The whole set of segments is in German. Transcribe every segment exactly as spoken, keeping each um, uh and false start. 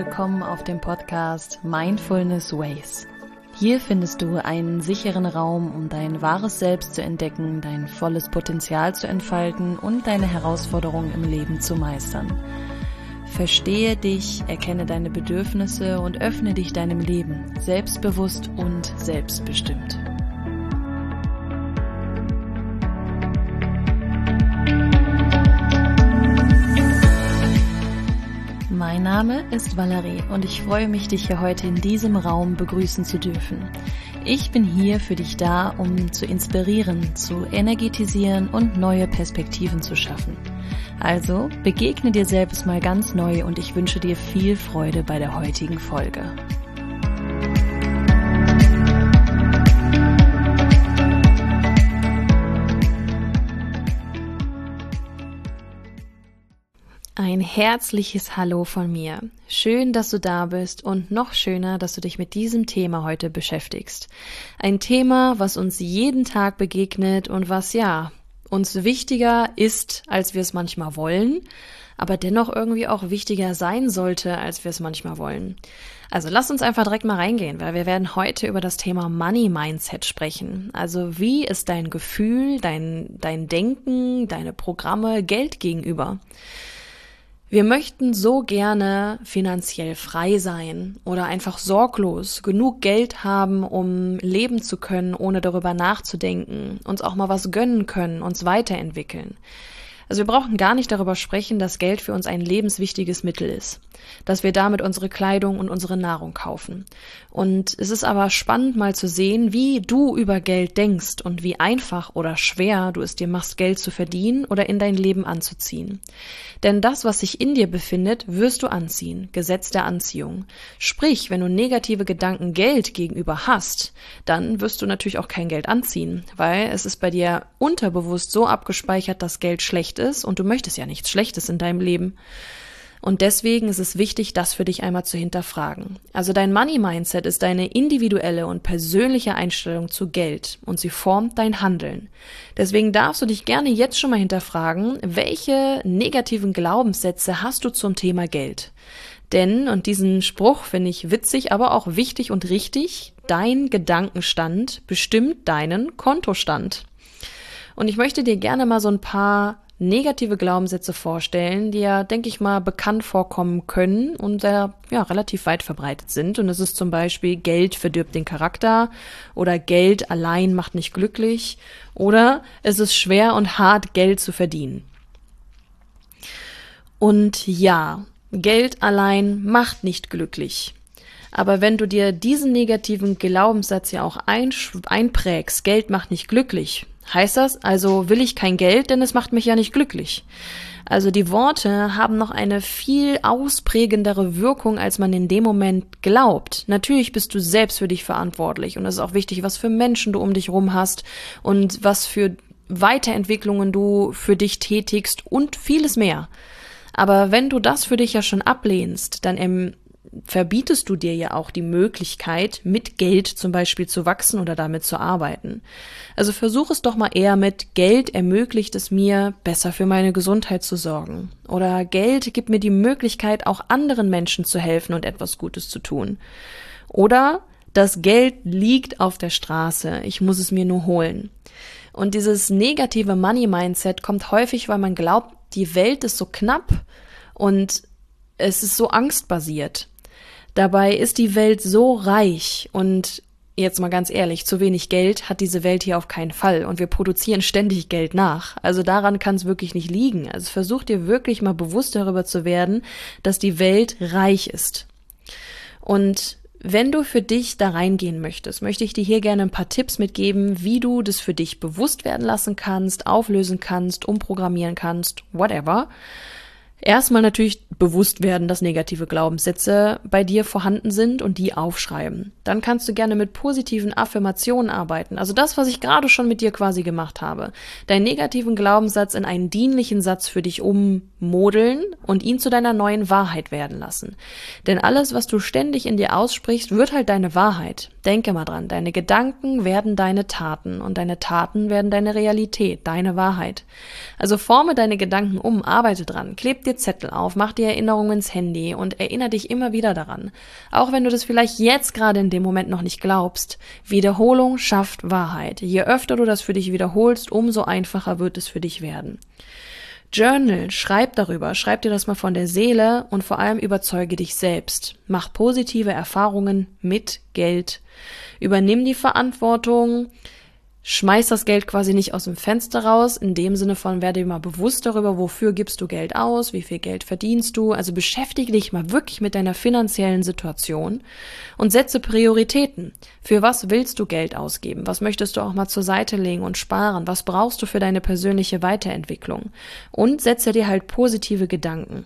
willkommen auf dem Podcast Mindfulness Ways. Hier findest du einen sicheren Raum, um dein wahres Selbst zu entdecken, dein volles Potenzial zu entfalten und deine Herausforderungen im Leben zu meistern. Verstehe dich, erkenne deine Bedürfnisse und öffne dich deinem Leben, selbstbewusst und selbstbestimmt. Mein Name ist Valerie und ich freue mich, dich hier heute in diesem Raum begrüßen zu dürfen. Ich bin hier für dich da, um zu inspirieren, zu energetisieren und neue Perspektiven zu schaffen. Also begegne dir selbst mal ganz neu und ich wünsche dir viel Freude bei der heutigen Folge. Ein herzliches Hallo von mir. Schön, dass du da bist und noch schöner, dass du dich mit diesem Thema heute beschäftigst. Ein Thema, was uns jeden Tag begegnet und was ja uns wichtiger ist, als wir es manchmal wollen, aber dennoch irgendwie auch wichtiger sein sollte, als wir es manchmal wollen. Also lass uns einfach direkt mal reingehen, weil wir werden heute über das Thema Money Mindset sprechen. Also wie ist dein Gefühl, dein, dein Denken, deine Programme Geld gegenüber? Wir möchten so gerne finanziell frei sein oder einfach sorglos, genug Geld haben, um leben zu können, ohne darüber nachzudenken, uns auch mal was gönnen können, uns weiterentwickeln. Also wir brauchen gar nicht darüber sprechen, dass Geld für uns ein lebenswichtiges Mittel ist, dass wir damit unsere Kleidung und unsere Nahrung kaufen. Und es ist aber spannend mal zu sehen, wie du über Geld denkst und wie einfach oder schwer du es dir machst, Geld zu verdienen oder in dein Leben anzuziehen. Denn das, was sich in dir befindet, wirst du anziehen, Gesetz der Anziehung. Sprich, wenn du negative Gedanken Geld gegenüber hast, dann wirst du natürlich auch kein Geld anziehen, weil es ist bei dir unterbewusst so abgespeichert, dass Geld schlecht ist und du möchtest ja nichts Schlechtes in deinem Leben. Und deswegen ist es wichtig, das für dich einmal zu hinterfragen. Also dein Money-Mindset ist deine individuelle und persönliche Einstellung zu Geld und sie formt dein Handeln. Deswegen darfst du dich gerne jetzt schon mal hinterfragen, welche negativen Glaubenssätze hast du zum Thema Geld? Denn, und diesen Spruch finde ich witzig, aber auch wichtig und richtig, dein Gedankenstand bestimmt deinen Kontostand. Und ich möchte dir gerne mal so ein paar negative Glaubenssätze vorstellen, die ja, denke ich mal, bekannt vorkommen können und sehr, ja, relativ weit verbreitet sind. Und es ist zum Beispiel, Geld verdirbt den Charakter oder Geld allein macht nicht glücklich oder es ist schwer und hart, Geld zu verdienen. Und ja, Geld allein macht nicht glücklich. Aber wenn du dir diesen negativen Glaubenssatz ja auch einprägst, Geld macht nicht glücklich, heißt das, also will ich kein Geld, denn es macht mich ja nicht glücklich. Also die Worte haben noch eine viel ausprägendere Wirkung, als man in dem Moment glaubt. Natürlich bist du selbst für dich verantwortlich und es ist auch wichtig, was für Menschen du um dich rum hast und was für Weiterentwicklungen du für dich tätigst und vieles mehr. Aber wenn du das für dich ja schon ablehnst, dann im verbietest du dir ja auch die Möglichkeit, mit Geld zum Beispiel zu wachsen oder damit zu arbeiten. Also versuch es doch mal eher mit Geld ermöglicht es mir, besser für meine Gesundheit zu sorgen. Oder Geld gibt mir die Möglichkeit, auch anderen Menschen zu helfen und etwas Gutes zu tun. Oder das Geld liegt auf der Straße, ich muss es mir nur holen. Und dieses negative Money-Mindset kommt häufig, weil man glaubt, die Welt ist so knapp und es ist so angstbasiert. Dabei ist die Welt so reich und jetzt mal ganz ehrlich, zu wenig Geld hat diese Welt hier auf keinen Fall und wir produzieren ständig Geld nach. Also daran kann es wirklich nicht liegen. Also versuch dir wirklich mal bewusst darüber zu werden, dass die Welt reich ist. Und wenn du für dich da reingehen möchtest, möchte ich dir hier gerne ein paar Tipps mitgeben, wie du das für dich bewusst werden lassen kannst, auflösen kannst, umprogrammieren kannst, whatever. Erstmal natürlich bewusst werden, dass negative Glaubenssätze bei dir vorhanden sind und die aufschreiben. Dann kannst du gerne mit positiven Affirmationen arbeiten. Also das, was ich gerade schon mit dir quasi gemacht habe. Deinen negativen Glaubenssatz in einen dienlichen Satz für dich ummodeln und ihn zu deiner neuen Wahrheit werden lassen. Denn alles, was du ständig in dir aussprichst, wird halt deine Wahrheit. Denke mal dran, deine Gedanken werden deine Taten und deine Taten werden deine Realität, deine Wahrheit. Also forme deine Gedanken um, arbeite dran, kleb dir dir Zettel auf, mach dir Erinnerungen ins Handy und erinnere dich immer wieder daran. Auch wenn du das vielleicht jetzt gerade in dem Moment noch nicht glaubst. Wiederholung schafft Wahrheit. Je öfter du das für dich wiederholst, umso einfacher wird es für dich werden. Journal, schreib darüber, schreib dir das mal von der Seele und vor allem überzeuge dich selbst. Mach positive Erfahrungen mit Geld. Übernimm die Verantwortung, schmeiß das Geld quasi nicht aus dem Fenster raus, in dem Sinne von, werde dir mal bewusst darüber, wofür gibst du Geld aus, wie viel Geld verdienst du, also beschäftige dich mal wirklich mit deiner finanziellen Situation und setze Prioritäten. Für was willst du Geld ausgeben? Was möchtest du auch mal zur Seite legen und sparen? Was brauchst du für deine persönliche Weiterentwicklung? Und setze dir halt positive Gedanken.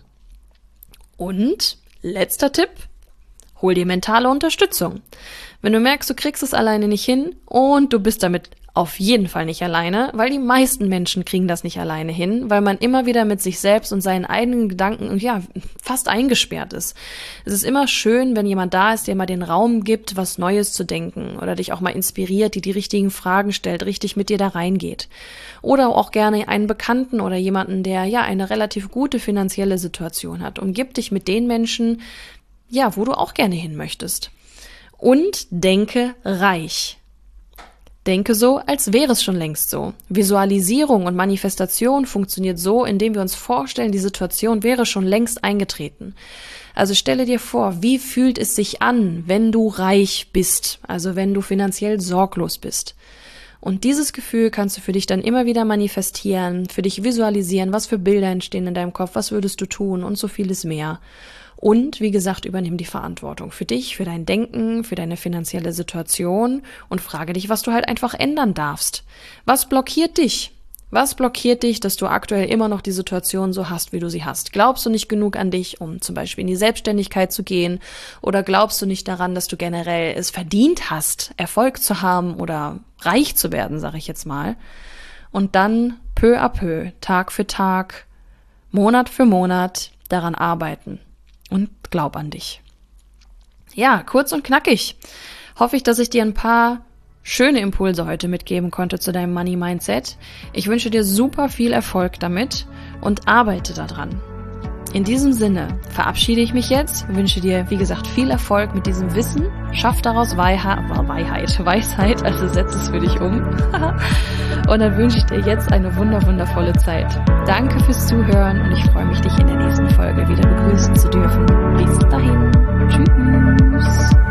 Und letzter Tipp, hol dir mentale Unterstützung. Wenn du merkst, du kriegst es alleine nicht hin und du bist damit auf jeden Fall nicht alleine, weil die meisten Menschen kriegen das nicht alleine hin, weil man immer wieder mit sich selbst und seinen eigenen Gedanken ja fast eingesperrt ist. Es ist immer schön, wenn jemand da ist, der mal den Raum gibt, was Neues zu denken oder dich auch mal inspiriert, die die richtigen Fragen stellt, richtig mit dir da reingeht. Oder auch gerne einen Bekannten oder jemanden, der ja eine relativ gute finanzielle Situation hat. Umgib dich mit den Menschen, ja, wo du auch gerne hin möchtest. Und denke reich. Denke so, als wäre es schon längst so. Visualisierung und Manifestation funktioniert so, indem wir uns vorstellen, die Situation wäre schon längst eingetreten. Also stelle dir vor, wie fühlt es sich an, wenn du reich bist, also wenn du finanziell sorglos bist. Und dieses Gefühl kannst du für dich dann immer wieder manifestieren, für dich visualisieren, was für Bilder entstehen in deinem Kopf, was würdest du tun und so vieles mehr. Und wie gesagt, übernimm die Verantwortung für dich, für dein Denken, für deine finanzielle Situation und frage dich, was du halt einfach ändern darfst. Was blockiert dich? Was blockiert dich, dass du aktuell immer noch die Situation so hast, wie du sie hast? Glaubst du nicht genug an dich, um zum Beispiel in die Selbstständigkeit zu gehen? Oder glaubst du nicht daran, dass du generell es verdient hast, Erfolg zu haben oder reich zu werden, sage ich jetzt mal? Und dann peu à peu, Tag für Tag, Monat für Monat daran arbeiten. Und glaub an dich. Ja, kurz und knackig. Hoffe ich, dass ich dir ein paar schöne Impulse heute mitgeben konnte zu deinem Money Mindset. Ich wünsche dir super viel Erfolg damit und arbeite daran. In diesem Sinne verabschiede ich mich jetzt, wünsche dir, wie gesagt, viel Erfolg mit diesem Wissen, schaff daraus Weihheit, Weihheit, Weisheit, also setz es für dich um. Und dann wünsche ich dir jetzt eine wunder, wundervolle Zeit. Danke fürs Zuhören und ich freue mich, dich in der nächsten Folge wieder begrüßen zu dürfen. Bis dahin. Tschüss.